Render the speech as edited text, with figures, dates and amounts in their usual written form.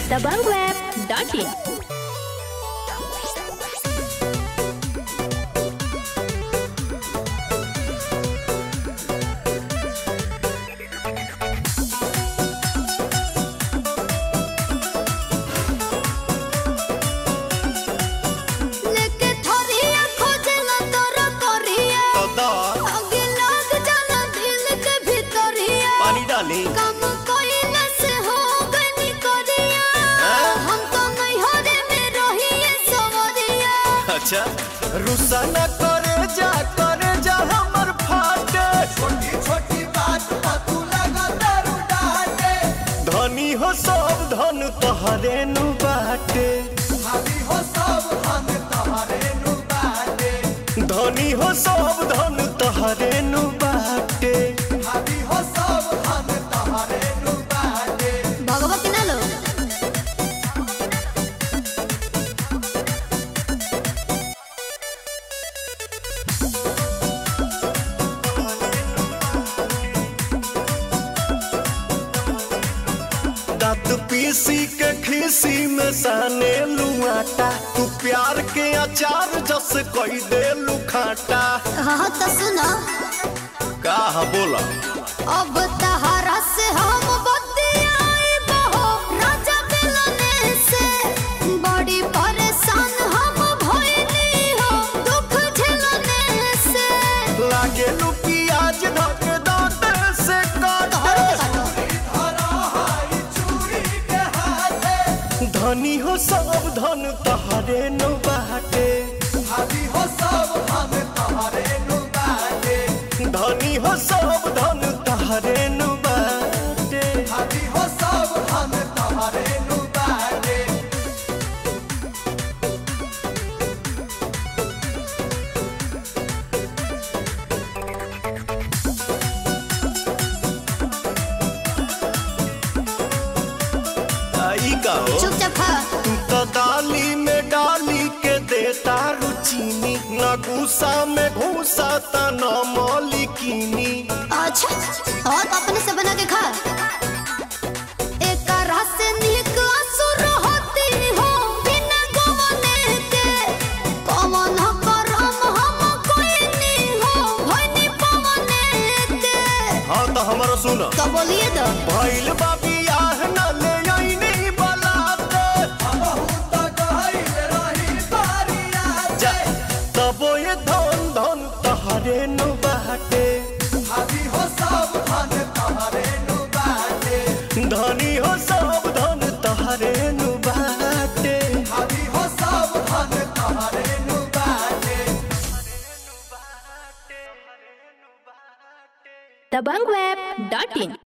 dabangweb.in। अच्छा रुसा न करे जा हमर फाटे छोटी छोटी बात पर तू लगा दारू डाटे धनी हो सब धन तोहरे नु बाटे भाभी हो सब हम तोहरे नु बाटे धनी हो सब धन तोहरे नु बाटे भाभी हो सब हम तोहरे नु बाटे भगवती ना लो दांत पीसी के खीसी में साने लुआटा तू प्यार के अचार जस कोई दे लुखाटा हाँ तो सुनो का बोला अब तहरा से हम बतियाई बहो राजा मिलने से बड़ी परेशान हम भइली हो दुख झेलने से लागे लू प्याज धक दांत से काटे धरा हाई चूड़ी के हाथे धनी हो सब धन तोहरे नु बाटे भाभी हो सब हम तोहरे नु बाटे धनी हो सब धन तोहरे नु बाटे भाभी हो सब हम तोहरे नु बाटे आई का हो चुपचाप खा तू तो दाली में डाली के देता रुचीनी न गुस्सा में घूसा ता न मौलिकीनी अच्छा और अपने से बना के खा एक रस से नीक असुर होती हो बिना गवने के पवन करम हम कोई नहीं हो भइनी पवने के हाँ तो हमारा सुन तो बोलिए तो भइल बाबी आह न ले आईनी बलाते बहुत गहिल रही बारिया जा तबो ये धन धन तोहरे नु बाटे भाभी हो सब धन तोहरे नु बाटे धनी हो सब धन तोहरे नु बाटे भाभी हो सब धन तोहरे नु बाटे dabangweb.in।